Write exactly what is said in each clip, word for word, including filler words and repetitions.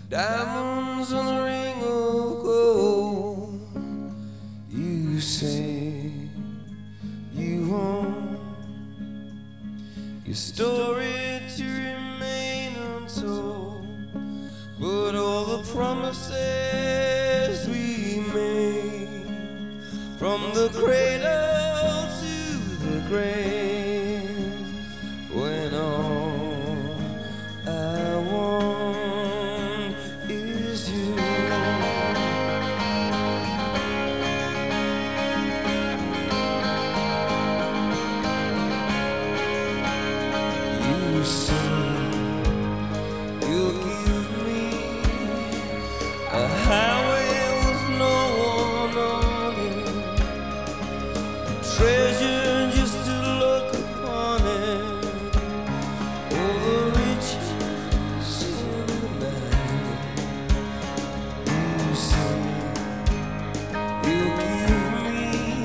diamonds on a ring of gold. You say you want your story to remain untold, but all the promises we made, from the cradle to the grave, when all I want is you. You say you'll give me a highway with no one on it, treasure just to look upon it, all the riches in the night. You say you'll give me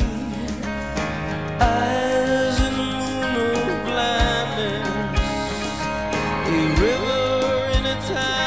eyes in the moon of blindness, a river in a time